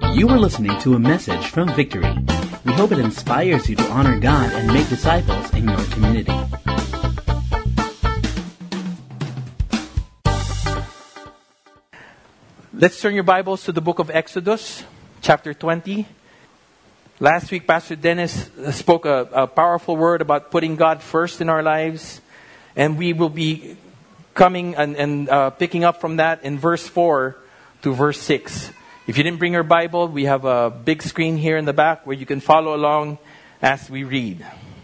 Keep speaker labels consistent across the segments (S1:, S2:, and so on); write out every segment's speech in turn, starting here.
S1: You are listening to a message from Victory. We hope it inspires you to honor God and make disciples in your community.
S2: Let's turn your Bibles to the book of Exodus, chapter 20. Last week, Pastor Dennis spoke a powerful word about putting God first in our lives. And we will be coming and picking up from that in verse 4 to verse 6. If you didn't bring your Bible, we have a big screen here in the back where you can follow along as we read.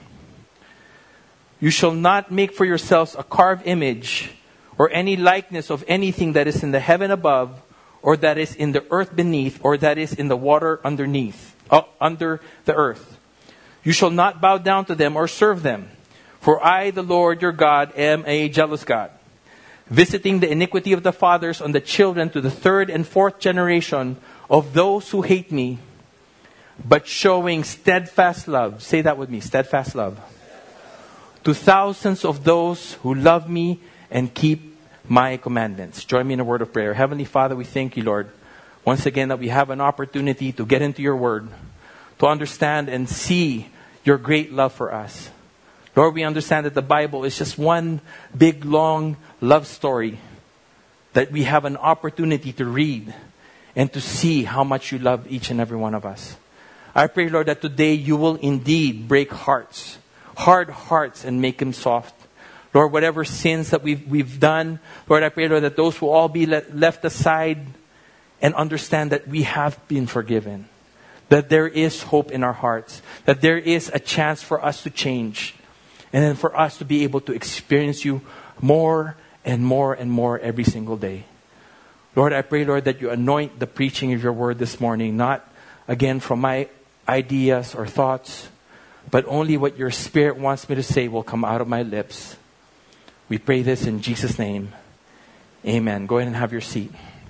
S2: You shall not make for yourselves a carved image or any likeness of anything that is in the heaven above, or that is in the earth beneath, or that is in the water under the earth. You shall not bow down to them or serve them. For I, the Lord your God, am a jealous God, visiting the iniquity of the fathers on the children to the third and fourth generation of those who hate me, but showing steadfast love. Say that with me, steadfast love. To thousands of those who love me and keep my commandments. Join me in a word of prayer. Heavenly Father, we thank you, Lord, once again that we have an opportunity to get into your word, to understand and see your great love for us. Lord, we understand that the Bible is just one big, long love story that we have an opportunity to read and to see how much you love each and every one of us. I pray, Lord, that today you will indeed break hearts, hard hearts, and make them soft. Lord, whatever sins that we've done, Lord, I pray, Lord, that those will all be left aside and understand that we have been forgiven, that there is hope in our hearts, that there is a chance for us to change. And then for us to be able to experience you more and more and more every single day. Lord, I pray, Lord, that you anoint the preaching of your word this morning, not again from my ideas or thoughts, but only what your Spirit wants me to say will come out of my lips. We pray this in Jesus' name. Amen. Go ahead and have your seat.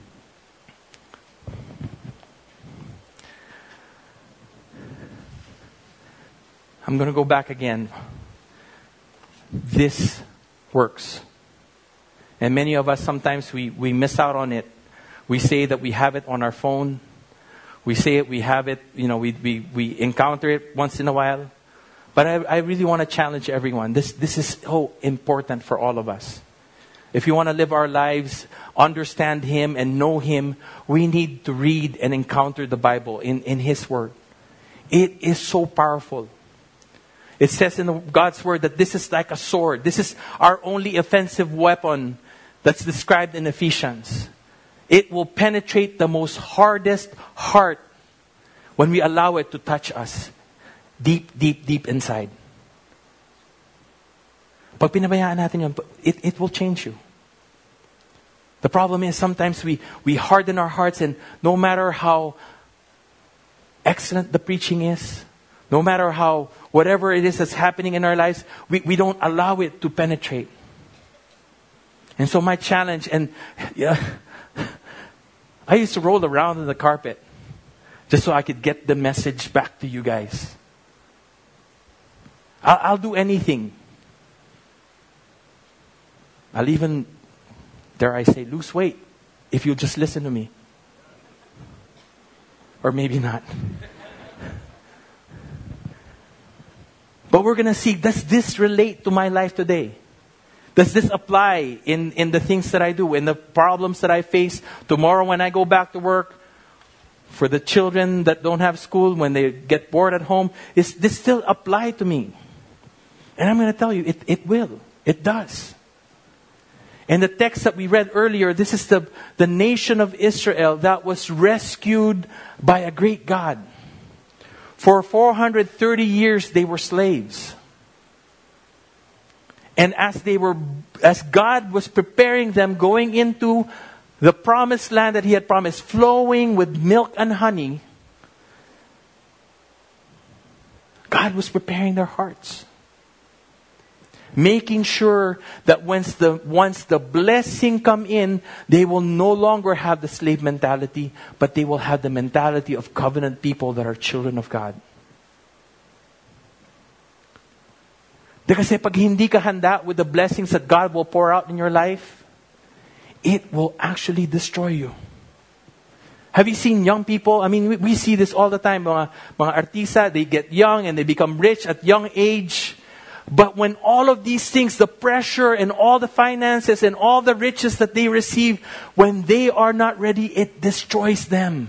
S2: I'm going to go back again. This works. And many of us, sometimes we miss out on it. We say that we have it on our phone. We say it, we have it, we encounter it once in a while. But I really want to challenge everyone. This is so important for all of us. If you want to live our lives, understand Him and know Him, we need to read and encounter the Bible in His Word. It is so powerful. It says in God's Word that this is like a sword. This is our only offensive weapon that's described in Ephesians. It will penetrate the most hardest heart when we allow it to touch us. Deep, deep, deep inside. Pag pinabayaan natin yun, it will change you. The problem is sometimes we harden our hearts, and no matter how excellent the preaching is, no matter how, whatever it is that's happening in our lives, we don't allow it to penetrate. And so my challenge, I used to roll around in the carpet just so I could get the message back to you guys. I'll do anything. I'll even, dare I say, lose weight if you just listen to me. Or maybe not. But we're going to see, does this relate to my life today? Does this apply in the things that I do, in the problems that I face tomorrow when I go back to work? For the children that don't have school, when they get bored at home, is this still apply to me? And I'm going to tell you, it will. It does. In the text that we read earlier, this is the nation of Israel that was rescued by a great God. For 430 years, they were slaves. And as God was preparing them, going into the promised land that He had promised, flowing with milk and honey, God was preparing their hearts. Making sure that once the blessing come in, they will no longer have the slave mentality, but they will have the mentality of covenant people that are children of God. Kasi pag hindi ka handa with the blessings that God will pour out in your life, it will actually destroy you. Have you seen young people? I mean, we see this all the time. Mga artista, they get young and they become rich at young age. But when all of these things, the pressure and all the finances and all the riches that they receive, when they are not ready, it destroys them.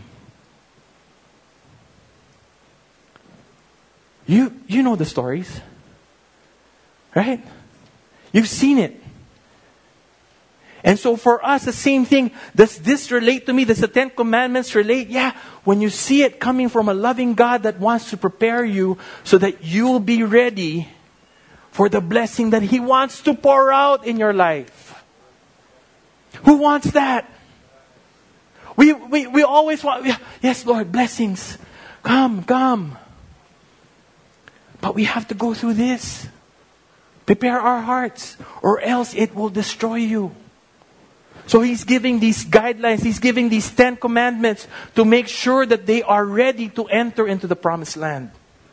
S2: You know the stories, right? You've seen it. And so for us, the same thing. Does this relate to me? Does the 10 Commandments relate? Yeah. When you see it coming from a loving God that wants to prepare you so that you'll be ready for the blessing that He wants to pour out in your life. Who wants that? We always want, yes, Lord, blessings. Come. But we have to go through this. Prepare our hearts, or else it will destroy you. So He's giving these guidelines, He's giving these 10 commandments to make sure that they are ready to enter into the promised land.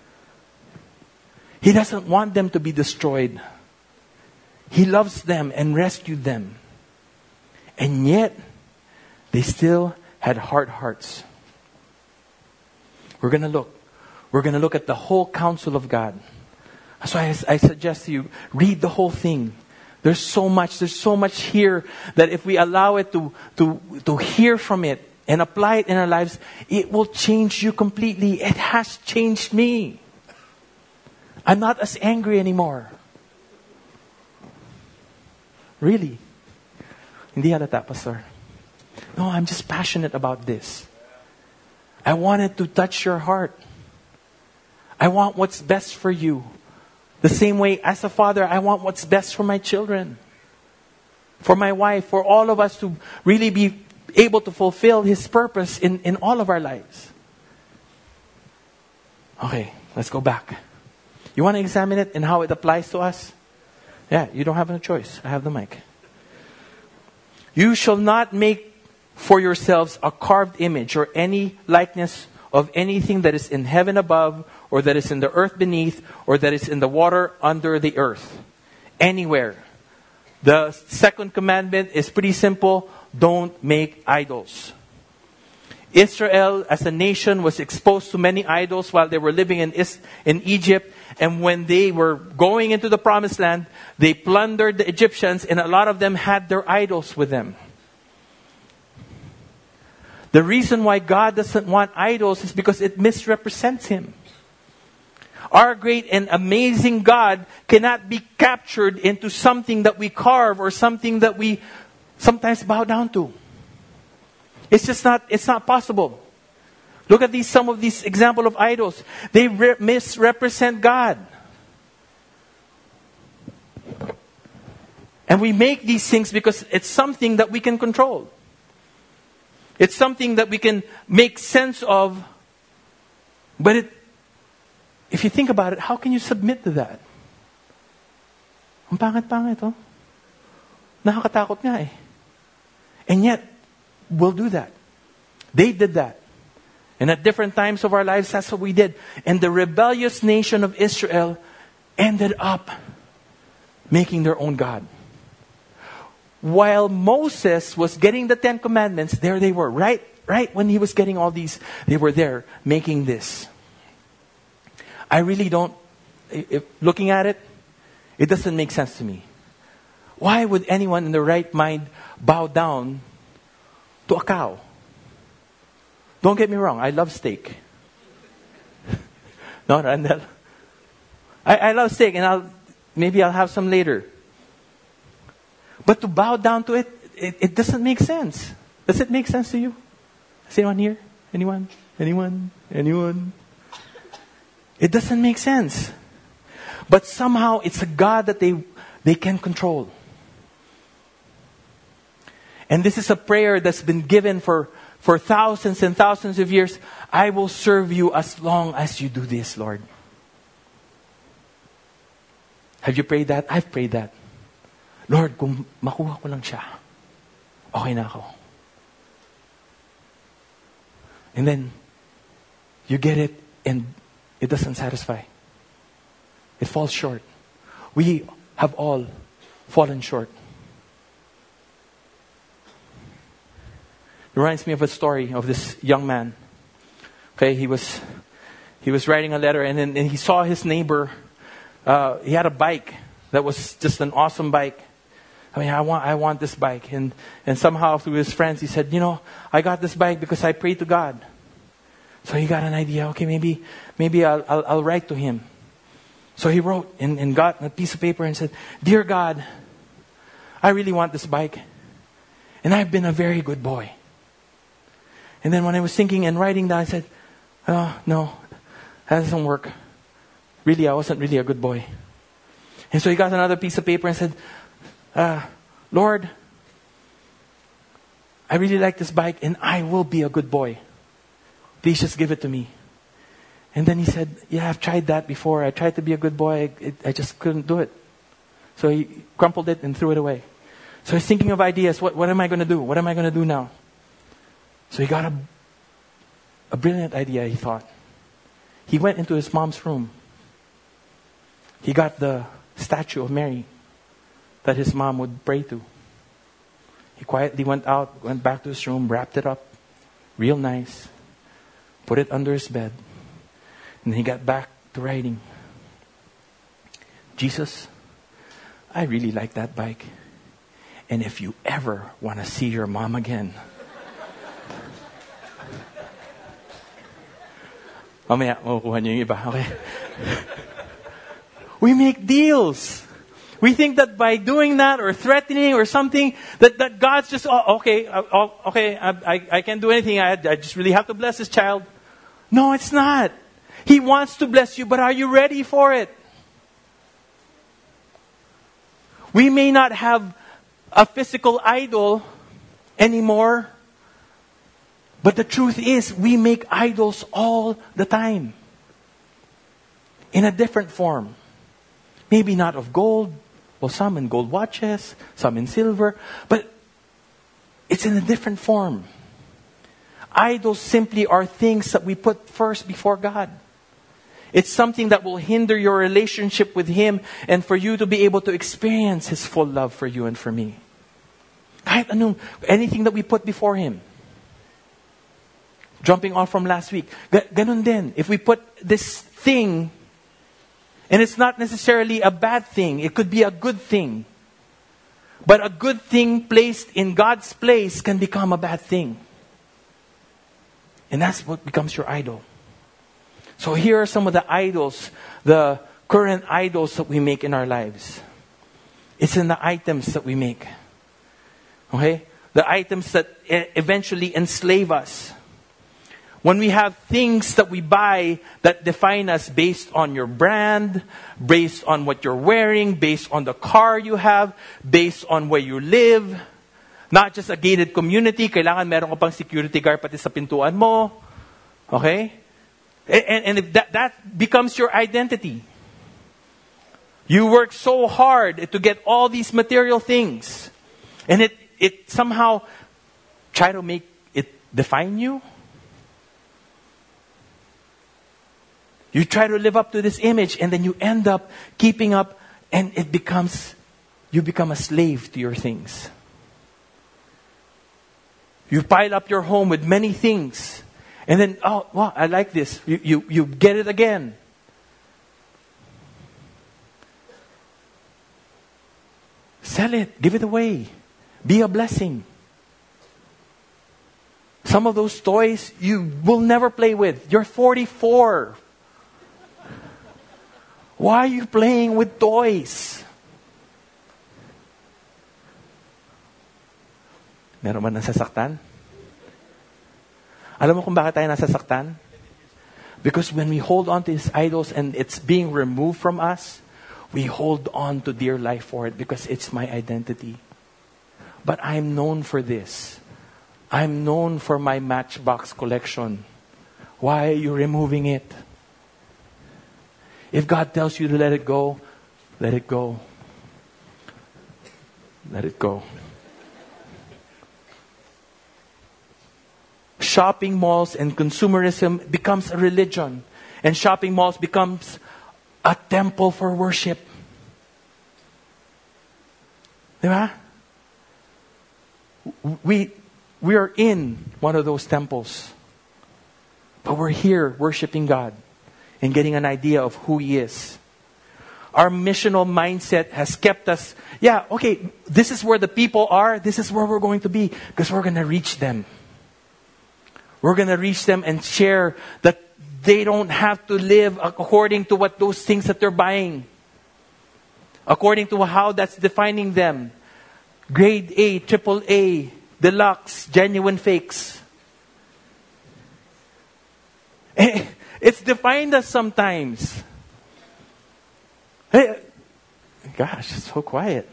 S2: He doesn't want them to be destroyed. He loves them and rescued them. And yet, they still had hard hearts. We're going to look at the whole counsel of God. That's why I suggest to you, read the whole thing. There's so much here that if we allow it to hear from it and apply it in our lives, it will change you completely. It has changed me. I'm not as angry anymore. Really? Hindi halata, Pastor. No, I'm just passionate about this. I want it to touch your heart. I want what's best for you. The same way, as a father, I want what's best for my children, for my wife, for all of us to really be able to fulfill His purpose in all of our lives. Okay, let's go back. You want to examine it and how it applies to us? Yeah, you don't have a choice. I have the mic. You shall not make for yourselves a carved image or any likeness of anything that is in heaven above, or that is in the earth beneath, or that is in the water under the earth. Anywhere. The second commandment is pretty simple. Don't make idols. Israel as a nation was exposed to many idols while they were living in Egypt. And when they were going into the promised land, they plundered the Egyptians, and a lot of them had their idols with them. The reason why God doesn't want idols is because it misrepresents Him. Our great and amazing God cannot be captured into something that we carve or something that we sometimes bow down to. It's not possible. Look at some of these examples of idols. They misrepresent God. And we make these things because it's something that we can control. It's something that we can make sense of. But if you think about it, how can you submit to that? Ang pangit-pangit, oh. Nakakatakot nga eh. And yet, we'll do that. They did that. And at different times of our lives, that's what we did. And the rebellious nation of Israel ended up making their own God. While Moses was getting the 10 Commandments, there they were. Right when he was getting all these, they were there making this. I really don't, looking at it, it doesn't make sense to me. Why would anyone in their right mind bow down to a cow? Don't get me wrong, I love steak. No, Randall. I love steak, and maybe I'll have some later. But to bow down to it doesn't make sense. Does it make sense to you? Is anyone here? Anyone? It doesn't make sense. But somehow it's a God that they can control. And this is a prayer that's been given for thousands and thousands of years. I will serve you as long as you do this, Lord. Have you prayed that? I've prayed that. Lord, kung makuha ko lang siya, okay na ako. And then, you get it and it doesn't satisfy. It falls short. We have all fallen short. reminds me of a story of this young man. Okay, he was writing a letter, and then he saw his neighbor. He had a bike that was just an awesome bike. I mean, I want this bike. And somehow through his friends, he said, I got this bike because I prayed to God. So he got an idea. Okay, maybe I'll write to him. So he wrote and got a piece of paper and said, Dear God, I really want this bike. And I've been a very good boy. And then when I was thinking and writing down, I said, oh, no, that doesn't work. Really, I wasn't really a good boy. And so he got another piece of paper and said, Lord, I really like this bike and I will be a good boy. Please just give it to me. And then he said, yeah, I've tried that before. I tried to be a good boy. I just couldn't do it. So he crumpled it and threw it away. So he's thinking of ideas. What am I going to do? What am I going to do now? So he got a brilliant idea, he thought. He went into his mom's room. He got the statue of Mary that his mom would pray to. He quietly went back to his room, wrapped it up real nice, put it under his bed, and he got back to writing. Jesus, I really like that bike. And if you ever want to see your mom again, okay? We make deals. We think that by doing that or threatening or something, that God's just, okay, I can't do anything. I just really have to bless this child. No, it's not. He wants to bless you, but are you ready for it? We may not have a physical idol anymore, but the truth is we make idols all the time. In a different form. Maybe not of gold. Well, some in gold watches, some in silver. But it's in a different form. Idols simply are things that we put first before God. It's something that will hinder your relationship with Him and for you to be able to experience His full love for you and for me. Anything that we put before Him. Jumping off from last week. Ganun din. If we put this thing, and it's not necessarily a bad thing. It could be a good thing. But a good thing placed in God's place can become a bad thing. And that's what becomes your idol. So here are some of the idols, the current idols that we make in our lives. It's in the items that we make. Okay? The items that eventually enslave us. When we have things that we buy that define us based on your brand, based on what you're wearing, based on the car you have, based on where you live. Not just a gated community, kailangan meron ka pang security guard pati sa pintuan mo. Okay? And if that becomes your identity. You work so hard to get all these material things. And it somehow try to make it define you. You try to live up to this image and then you end up keeping up and you become a slave to your things. You pile up your home with many things. And then, oh, wow, I like this. You get it again. Sell it. Give it away. Be a blessing. Some of those toys you will never play with. You're 44. Why are you playing with toys? Meron ba nasasaktan? Alam mo kung bakit tayo nasasaktan? Because when we hold on to these idols and it's being removed from us, we hold on to dear life for it because it's my identity. But I'm known for this. I'm known for my Matchbox collection. Why are you removing it? If God tells you to let it go, let it go. Let it go. Shopping malls and consumerism becomes a religion. And shopping malls becomes a temple for worship. Diba? we are in one of those temples. But we're here worshiping God and getting an idea of who He is. Our missional mindset has kept us, this is where the people are. This is where we're going to be because we're going to reach them. We're going to reach them and share that they don't have to live according to what those things that they're buying. According to how that's defining them. Grade A, triple A, deluxe, genuine fakes. It's defined us sometimes. Hey, gosh, it's so quiet.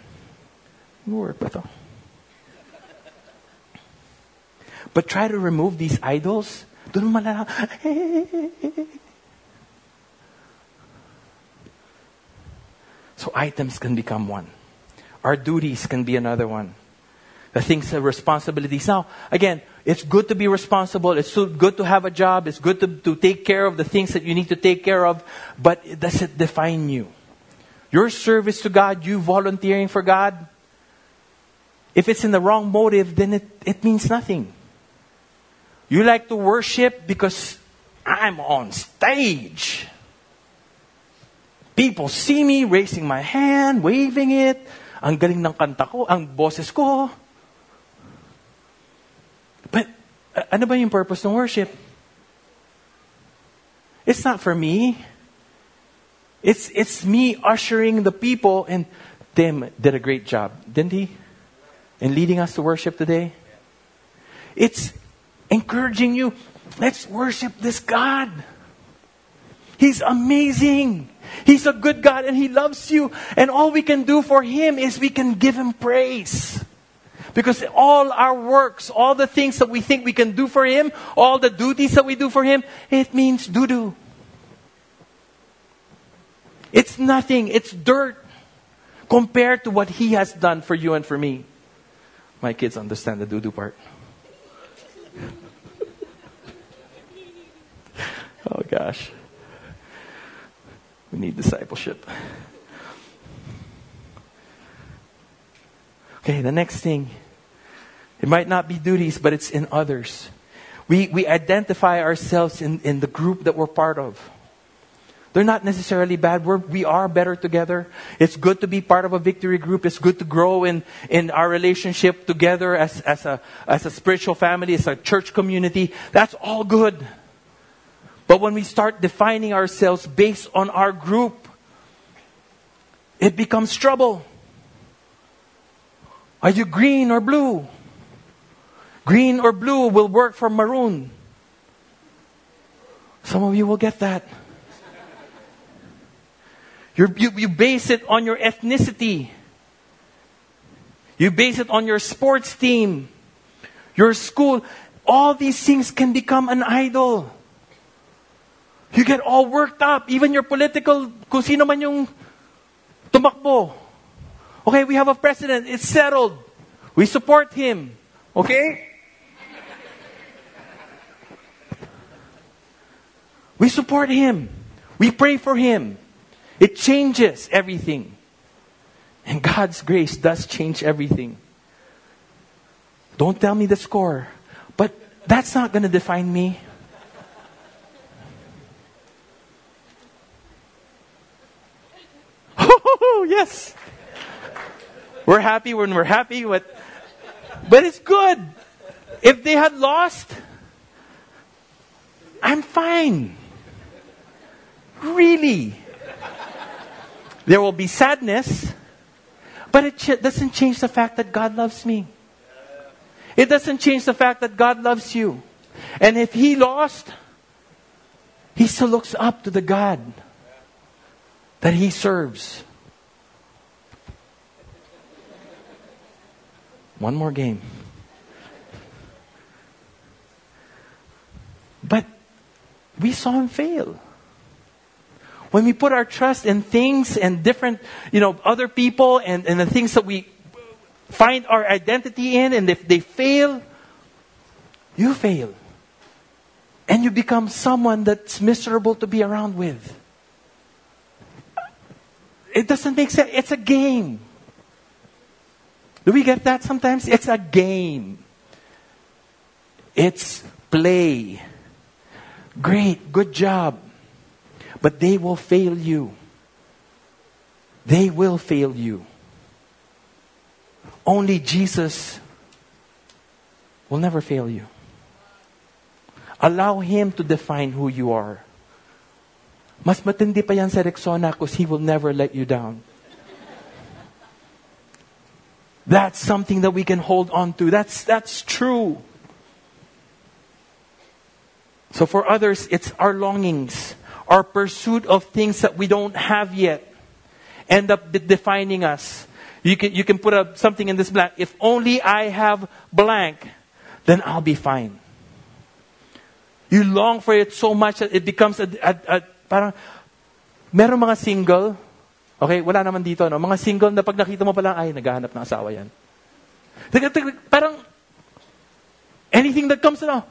S2: But try to remove these idols. So items can become one. Our duties can be another one. The things, the responsibilities. Now, again, it's good to be responsible. It's so good to have a job. It's good to take care of the things that you need to take care of. But does it define you? Your service to God, you volunteering for God, if it's in the wrong motive, then it means nothing. You like to worship because I'm on stage. People see me raising my hand, waving it. Ang galing ng kanta ko, ang boses ko. But ano ba yung purpose ng worship? It's not for me. It's me ushering the people, and Tim did a great job, didn't he? In leading us to worship today. It's encouraging you. Let's worship this God. He's amazing. He's a good God and He loves you. And all we can do for Him is we can give Him praise. Because all our works, all the things that we think we can do for Him, all the duties that we do for Him, it means doo-doo. It's nothing. It's dirt compared to what He has done for you and for me. My kids understand the doo-doo part. Oh gosh. We need discipleship. Okay, the next thing. It might not be duties, but it's in others. We identify ourselves in the group that we're part of. They're not necessarily bad. We are better together. It's good to be part of a victory group. It's good to grow in our relationship together as a spiritual family, as a church community. That's all good. But when we start defining ourselves based on our group, it becomes trouble. Are you green or blue? Green or blue will work for maroon. Some of you will get that. You base it on your ethnicity. You base it on your sports team, your school. All these things can become an idol. You get all worked up. Even your political, kung sino man yung tumakbo. Okay, we have a president. It's settled. We support him. Okay? We support him. We pray for him. It changes everything. And God's grace does change everything. Don't tell me the score. But that's not going to define me. Yes. We're happy when we're happy. But it's good. If they had lost, I'm fine. Really. There will be sadness, but it doesn't change the fact that God loves me. It doesn't change the fact that God loves you. And if He lost, He still looks up to the God that He serves. One more game. But we saw Him fail. When we put our trust in things and different, other people and the things that we find our identity in, and if they fail, you fail. And you become someone that's miserable to be around with. It doesn't make sense. It's a game. Do we get that sometimes? It's a game. It's play. Great, good job. But they will fail you. They will fail you. Only Jesus will never fail you. Allow Him to define who you are. Mas matindi pa yan sa Rexona because He will never let you down. That's something that we can hold on to. That's true. So for others, it's our longings, our pursuit of things that we don't have yet, end up defining us. You can put up something in this blank. If only I have blank, then I'll be fine. You long for it so much that it becomes parang, meron mga single, okay, wala naman dito, no? Mga single na pag nakita mo pa lang, ay, naghahanap ng asawa yan. Parang, anything that comes na,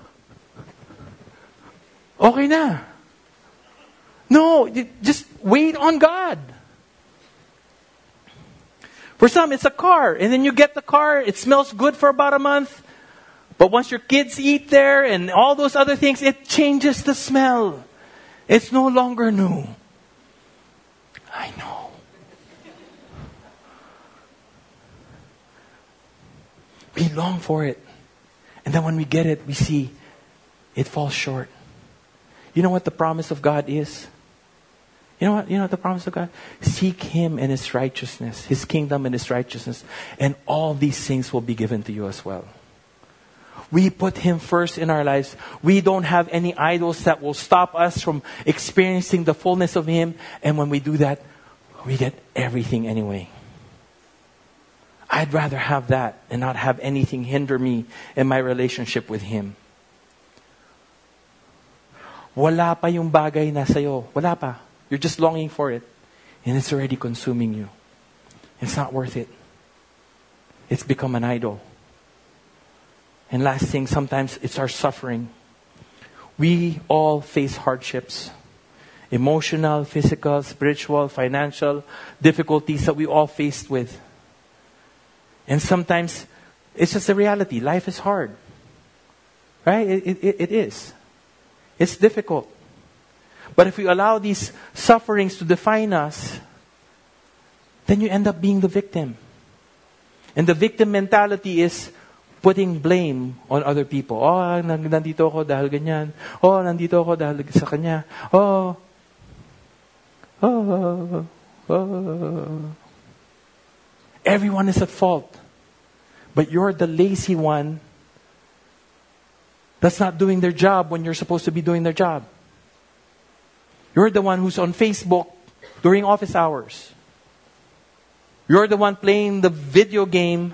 S2: okay na. No, just wait on God. For some, it's a car. And then you get the car, it smells good for about a month. But once your kids eat there and all those other things, it changes the smell. It's no longer new. I know. We long for it. And then when we get it, we see it falls short. You know what the promise of God is? You know what the promise of God? Seek Him and His righteousness, His kingdom and His righteousness, and all these things will be given to you as well. We put Him first in our lives. We don't have any idols that will stop us from experiencing the fullness of Him. And when we do that, we get everything anyway. I'd rather have that and not have anything hinder me in my relationship with Him. Wala pa yung bagay na sa'yo. Wala pa. You're just longing for it. And it's already consuming you. It's not worth it. It's become an idol. And last thing, sometimes it's our suffering. We all face hardships. Emotional, physical, spiritual, financial difficulties that we all faced with. And sometimes it's just a reality. Life is hard. Right? It is. It's difficult. But if we allow these sufferings to define us, then you end up being the victim. And the victim mentality is putting blame on other people. Oh, nandito ako dahil ganyan. Oh, nandito ako dahil sa kanya. Oh. Everyone is at fault. But you're the lazy one that's not doing their job when you're supposed to be doing their job. You're the one who's on Facebook during office hours. You're the one playing the video game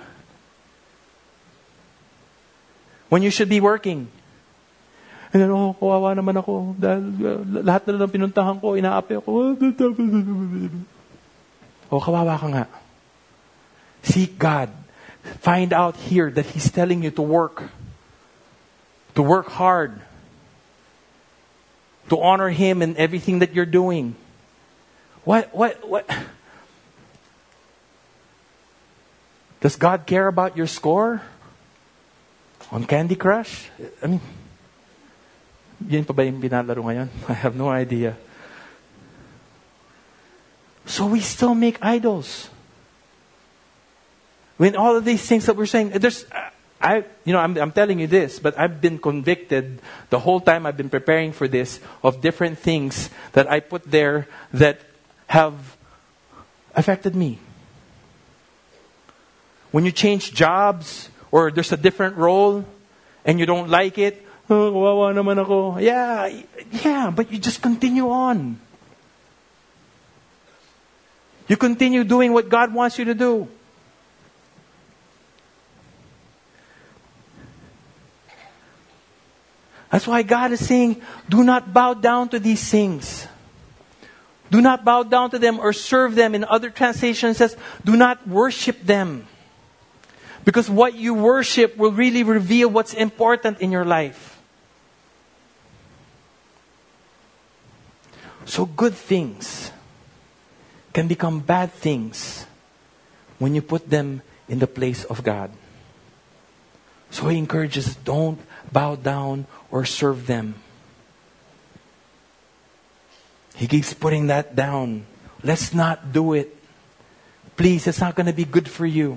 S2: when you should be working. And then, kawawa naman ako. Dahil lahat na lang pinuntahan ko, inaapi ako. Kawawa ka nga. Seek God. Find out here that He's telling you to work. To work hard. To honor Him in everything that you're doing. What? Does God care about your score? On Candy Crush? I mean, yun pa ba yung binalaro ngayon? I have no idea. So we still make idols. When all of these things that we're saying, I'm telling you this, but I've been convicted the whole time I've been preparing for this of different things that I put there that have affected me. When you change jobs or there's a different role and you don't like it, kawawa naman ako. Yeah, but you just continue on. You continue doing what God wants you to do. That's why God is saying, do not bow down to these things. Do not bow down to them or serve them. In other translations, it says, do not worship them. Because what you worship will really reveal what's important in your life. So good things can become bad things when you put them in the place of God. So He encourages, don't bow down, or serve them. He keeps putting that down. Let's not do it. Please, it's not going to be good for you.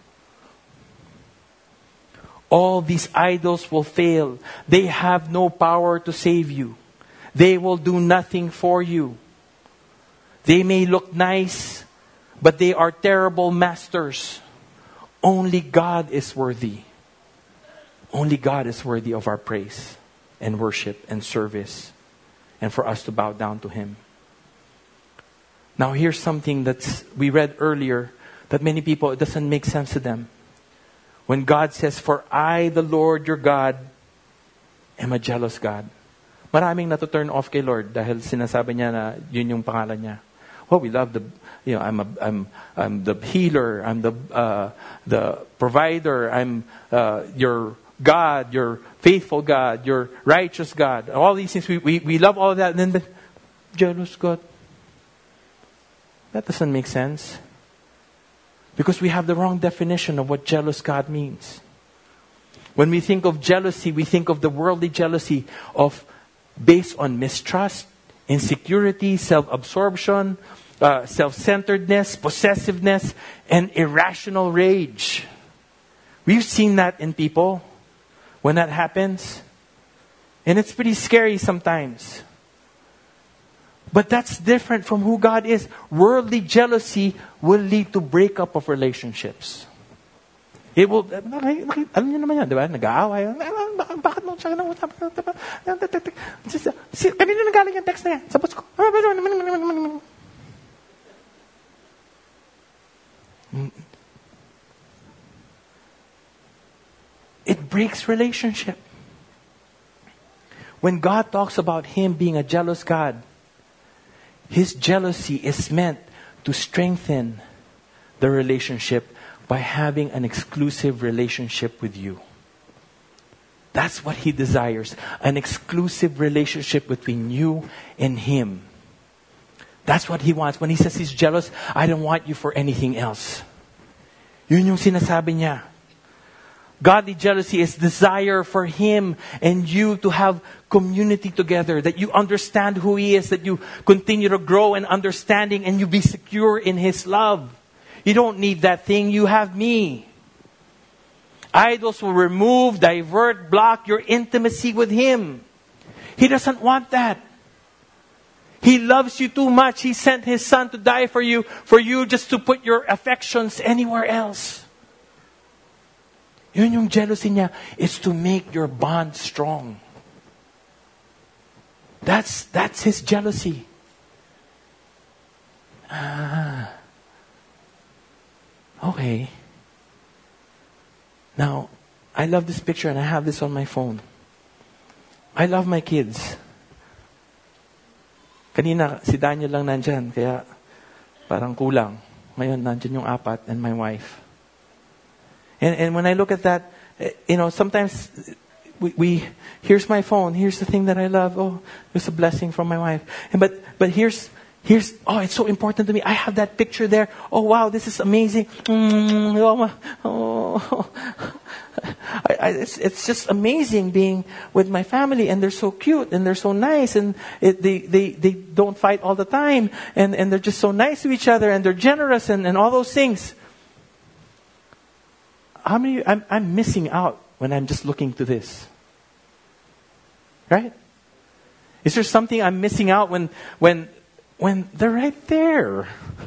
S2: All these idols will fail. They have no power to save you. They will do nothing for you. They may look nice, but they are terrible masters. Only God is worthy. Only God is worthy of our praise and worship and service, and for us to bow down to Him. Now here's something that we read earlier that many people, it doesn't make sense to them. When God says, "For I, the Lord your God, am a jealous God." Maraming nato-turn off kay Lord dahil sinasabi niya na yun yung pangalan niya. Well, we love I'm the healer, I'm the provider, I'm your God, your faithful God, your righteous God. All these things, we love all of that. And then the jealous God. That doesn't make sense. Because we have the wrong definition of what jealous God means. When we think of jealousy, we think of the worldly jealousy based on mistrust, insecurity, self-absorption, self-centeredness, possessiveness, and irrational rage. We've seen that in people when that happens. And it's pretty scary sometimes. But that's different from who God is. Worldly jealousy will lead to breakup of relationships. It will, alam niyo naman yan, di ba? Nag-aaway. Bakit mo siya nausap? Kanina nanggaling yung text na yan. Sa boss ko. It breaks relationship. When God talks about Him being a jealous God, His jealousy is meant to strengthen the relationship by having an exclusive relationship with you. That's what He desires. An exclusive relationship between you and Him. That's what He wants. When He says He's jealous, I don't want you for anything else. Yun yung sinasabi niya. Godly jealousy is desire for Him and you to have community together, that you understand who He is, that you continue to grow in understanding and you be secure in His love. You don't need that thing, you have me. Idols will remove, divert, block your intimacy with Him. He doesn't want that. He loves you too much. He sent His Son to die for you just to put your affections anywhere else. Yun yung jealousy niya, is to make your bond strong. That's His jealousy. Okay. Now, I love this picture and I have this on my phone. I love my kids. Kanina, si Daniel lang nandyan, kaya parang kulang. Ngayon, nandyan yung apat and my wife. And when I look at that, sometimes we here's my phone, here's the thing that I love. Oh, it's a blessing from my wife. But here's it's so important to me. I have that picture there. Oh wow, this is amazing. It's just amazing being with my family, and they're so cute and they're so nice, and they don't fight all the time, and they're just so nice to each other, and they're generous and all those things. How many? I'm missing out when I'm just looking to this. Right? Is there something I'm missing out when they're right there?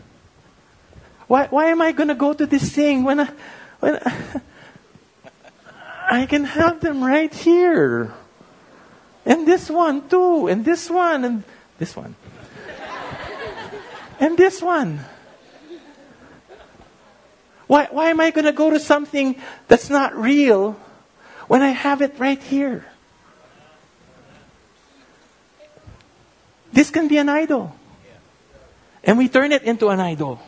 S2: Why am I going to go to this thing when I can have them right here? And this one too, and this one, and this one. And this one. Why am I going to go to something that's not real when I have it right here? This can be an idol. And we turn it into an idol.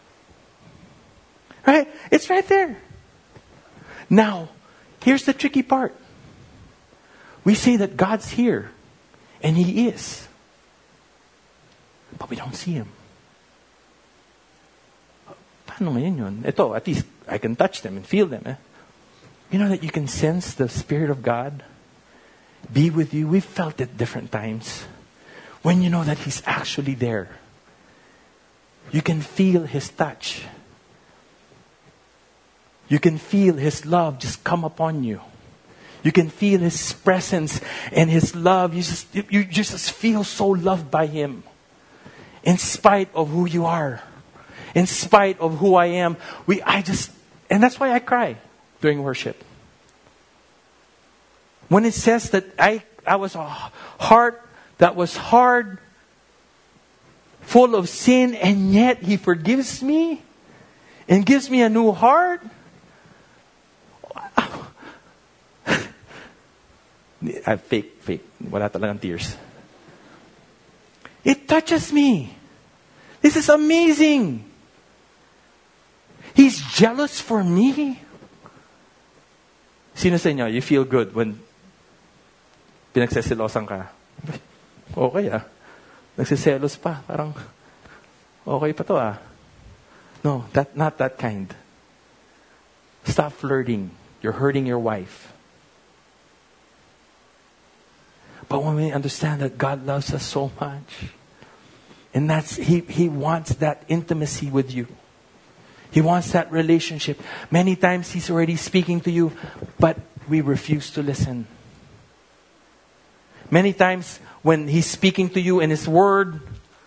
S2: Right? It's right there. Now, here's the tricky part. We say that God's here. And He is. But we don't see Him. Paano ngayon yun? Ito, at least I can touch them and feel them. You know that you can sense the Spirit of God be with you. We've felt it different times. When you know that He's actually there. You can feel His touch. You can feel His love just come upon you. You can feel His presence and His love. You just feel so loved by Him. In spite of who you are. In spite of who I am. And that's why I cry during worship. When it says that I was a heart that was hard, full of sin, and yet He forgives me and gives me a new heart. Fake. Wala talagang tears. It touches me. This is amazing. He's jealous for me. Sino sa inyo, you feel good when pinagsisilosan ka? Okay Nagsiselos pa. Parang, okay pa to No, not that kind. Stop flirting. You're hurting your wife. But when we understand that God loves us so much, and He wants that intimacy with you. He wants that relationship. Many times He's already speaking to you, but we refuse to listen. Many times when He's speaking to you in His Word,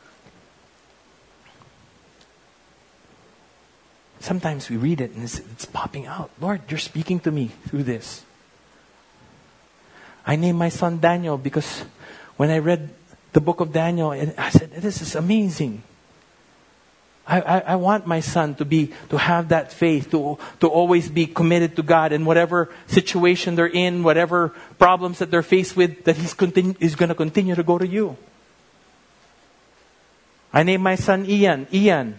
S2: sometimes we read it and it's popping out. Lord, You're speaking to me through this. I named my son Daniel because when I read the book of Daniel, I said, this is amazing. I want my son to have that faith, to always be committed to God in whatever situation they're in, whatever problems that they're faced with, that he's going to continue to go to You. I named my son Ian.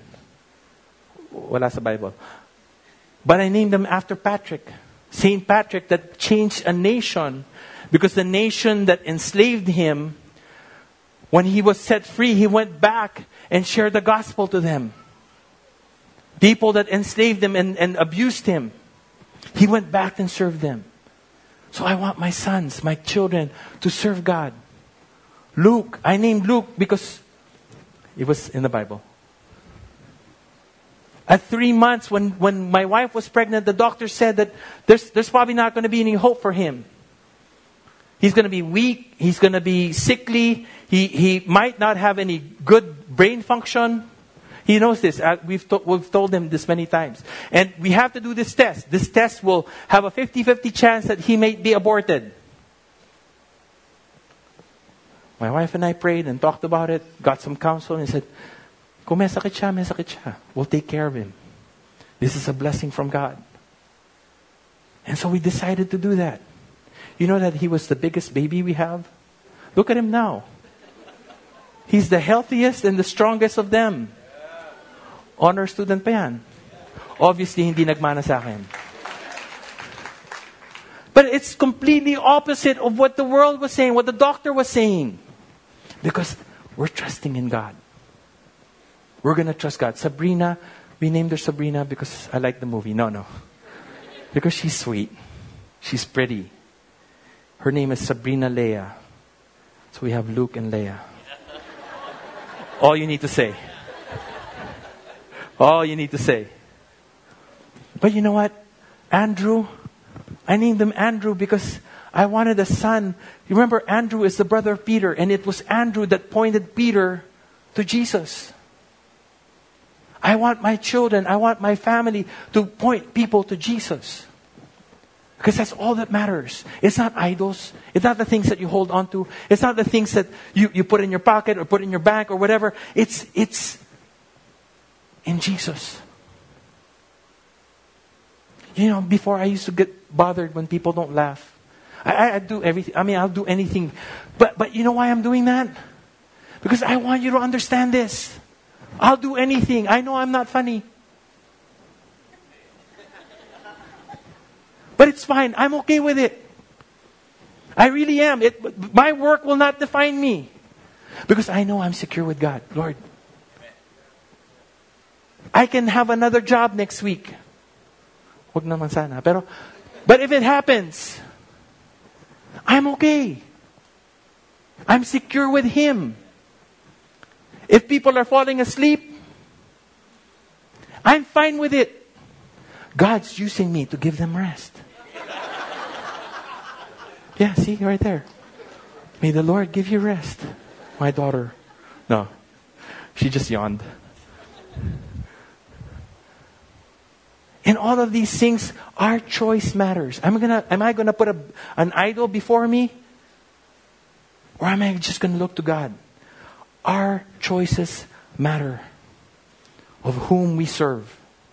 S2: Wala sa Bible. But I named him after Patrick. Saint Patrick that changed a nation. Because the nation that enslaved him, when he was set free, he went back and shared the gospel to them. People that enslaved him and abused him, he went back and served them. So I want my sons, my children, to serve God. Luke, I named Luke because it was in the Bible. At 3 months, when my wife was pregnant, the doctor said that there's probably not going to be any hope for him. He's going to be weak. He's going to be sickly. He might not have any good brain function. He knows this. We've told him this many times. And we have to do this test. This test will have a 50-50 chance that he may be aborted. My wife and I prayed and talked about it, got some counsel, and said, kung may sakit siya. We'll take care of him. This is a blessing from God. And so we decided to do that. You know that he was the biggest baby we have? Look at him now. He's the healthiest and the strongest of them. Honor student pa yan. Obviously, hindi nagmana sa akin. But it's completely opposite of what the world was saying, what the doctor was saying. Because we're trusting in God. We're going to trust God. Sabrina, we named her Sabrina because I like the movie. No. Because she's sweet. She's pretty. Her name is Sabrina Leia. So we have Luke and Leia. All you need to say. All you need to say. But you know what? Andrew, I named him Andrew because I wanted a son. You remember Andrew is the brother of Peter, and it was Andrew that pointed Peter to Jesus. I want my children, I want my family to point people to Jesus. Because that's all that matters. It's not idols. It's not the things that you hold on to. It's not the things that you put in your pocket or put in your bank or whatever. It's in Jesus. You know, before I used to get bothered when people don't laugh. I do everything. I mean, I'll do anything. But you know why I'm doing that? Because I want you to understand this. I'll do anything. I know I'm not funny. But it's fine. I'm okay with it. I really am. My work will not define me. Because I know I'm secure with God. Lord, I can have another job next week. Wag naman sana. But if it happens, I'm okay. I'm secure with Him. If people are falling asleep, I'm fine with it. God's using me to give them rest. Yeah, see, right there. May the Lord give you rest, my daughter. No, she just yawned. In all of these things, our choice matters. Am I gonna put an idol before me? Or am I just gonna look to God? Our choices matter of whom we serve.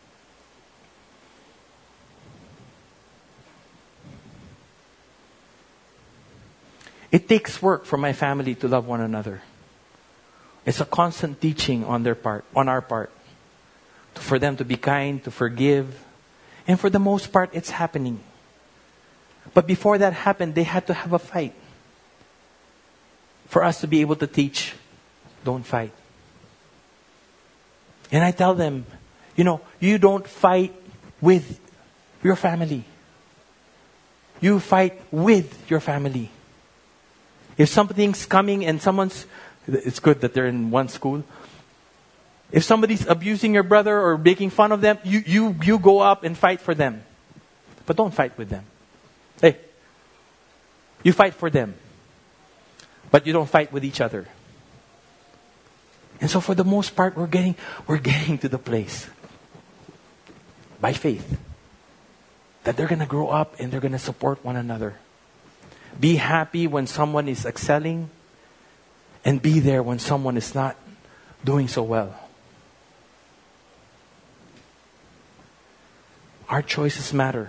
S2: It takes work for my family to love one another. It's a constant teaching on our part. For them to be kind, to forgive. And for the most part, it's happening. But before that happened, they had to have a fight. For us to be able to teach, don't fight. And I tell them, you don't fight with your family. You fight with your family. If something's coming and it's good that they're in one school. If somebody's abusing your brother or making fun of them, you go up and fight for them. But don't fight with them. Hey, you fight for them. But you don't fight with each other. And so for the most part, we're getting to the place by faith that they're going to grow up and they're going to support one another. Be happy when someone is excelling and be there when someone is not doing so well. Our choices matter.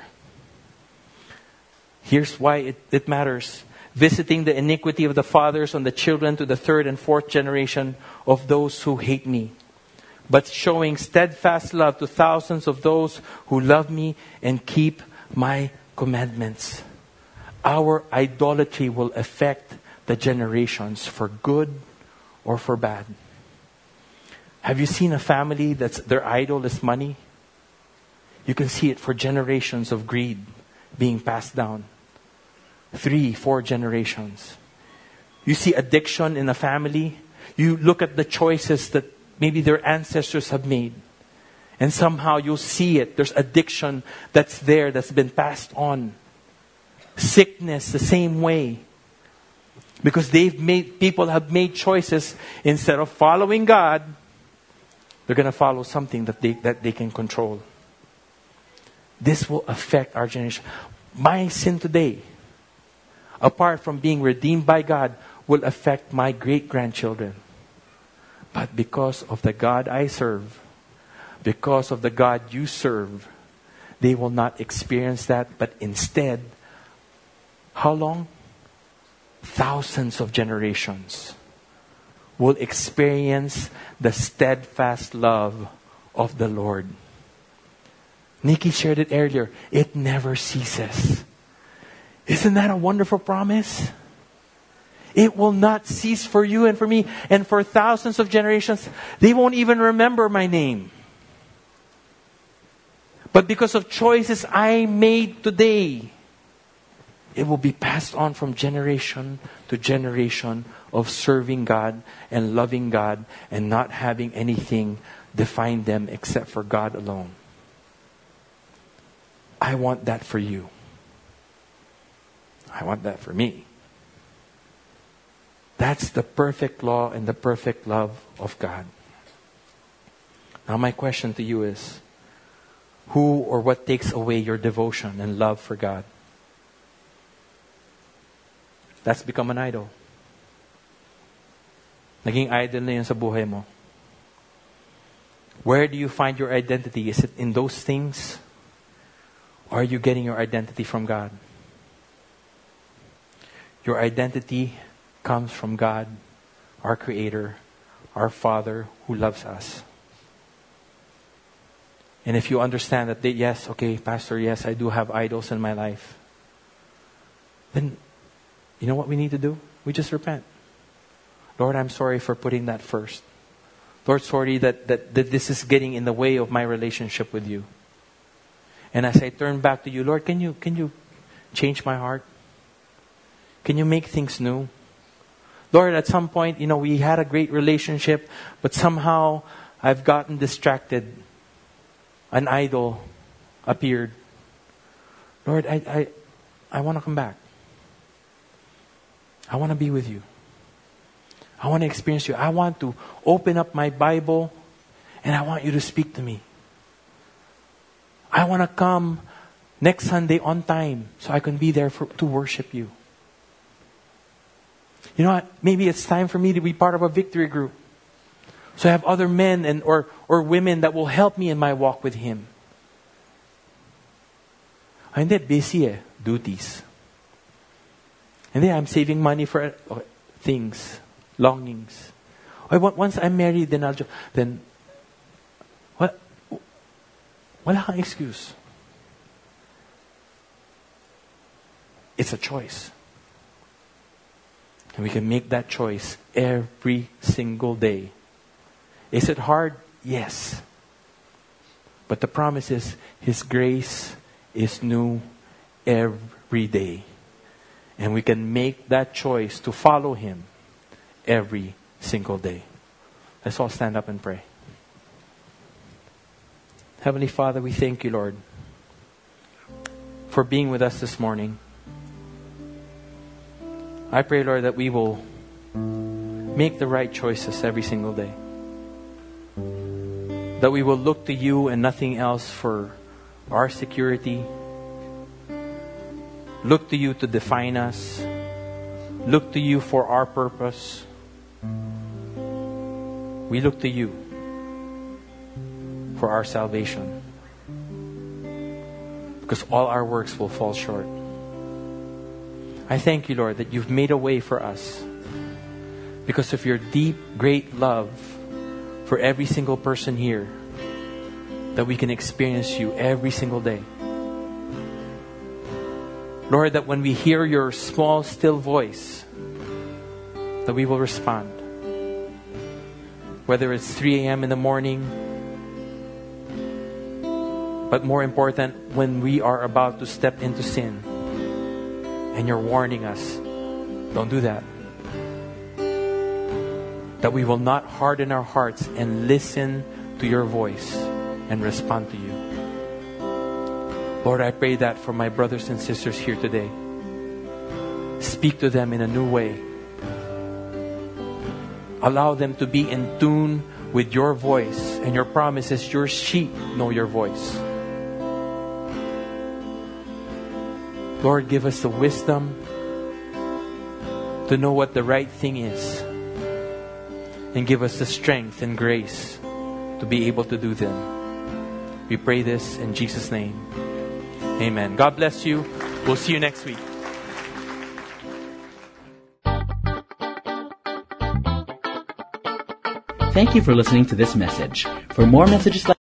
S2: Here's why it matters. Visiting the iniquity of the fathers on the children to the third and fourth generation of those who hate me, but showing steadfast love to thousands of those who love me and keep my commandments. Our idolatry will affect the generations for good or for bad. Have you seen a family that's their idol is money? You can see it for generations of greed being passed down. 3-4 generations. You see addiction in a family. You look at the choices that maybe their ancestors have made. And somehow you'll see it. There's addiction that's there, that's been passed on. Sickness, the same way. Because people have made choices. Instead of following God, they're going to follow something that they can control. This will affect our generation. My sin today, apart from being redeemed by God, will affect my great-grandchildren. But because of the God I serve, because of the God you serve, they will not experience that, but instead, how long? Thousands of generations will experience the steadfast love of the Lord. Nikki shared it earlier. It never ceases. Isn't that a wonderful promise? It will not cease for you and for me and for thousands of generations. They won't even remember my name. But because of choices I made today, it will be passed on from generation to generation of serving God and loving God and not having anything define them except for God alone. I want that for you. I want that for me. That's the perfect law and the perfect love of God. Now my question to you is, who or what takes away your devotion and love for God? That's become an idol. Naging idol na yun sa buhay mo. Where do you find your identity? Is it in those things? Or are you getting your identity from God? Your identity comes from God, our Creator, our Father who loves us. And if you understand that, yes, okay, Pastor, yes, I do have idols in my life, then you know what we need to do? We just repent. Lord, I'm sorry for putting that first. Lord, sorry that this is getting in the way of my relationship with you. And as I turn back to you, Lord, can you change my heart? Can you make things new? Lord, at some point, we had a great relationship, but somehow I've gotten distracted. An idol appeared. Lord, I want to come back. I want to be with you. I want to experience you. I want to open up my Bible and I want you to speak to me. I want to come next Sunday on time so I can be there to worship you. You know what? Maybe it's time for me to be part of a victory group. So I have other men or women that will help me in my walk with Him. I'm that busy duties. And then I'm saving money for things, longings. Once I'm married, then what? Wala kang excuse. It's a choice. And we can make that choice every single day. Is it hard? Yes. But the promise is His grace is new every day. And we can make that choice to follow Him every single day. Let's all stand up and pray. Heavenly Father, we thank you, Lord, for being with us this morning. I pray, Lord, that we will make the right choices every single day. That we will look to you and nothing else for our security. Look to you to define us. Look to you for our purpose. We look to you for our salvation. Because all our works will fall short. I thank you, Lord, that you've made a way for us. Because of your deep, great love for every single person here. That we can experience you every single day. Lord, that when we hear your small, still voice, that we will respond. Whether it's 3 a.m. in the morning, but more important, when we are about to step into sin, and you're warning us, don't do that. That we will not harden our hearts and listen to your voice and respond to you. Lord, I pray that for my brothers and sisters here today. Speak to them in a new way. Allow them to be in tune with your voice and your promises. Your sheep know your voice. Lord, give us the wisdom to know what the right thing is. And give us the strength and grace to be able to do them. We pray this in Jesus' name. Amen. God bless you. We'll see you next week.
S1: Thank you for listening to this message. For more messages like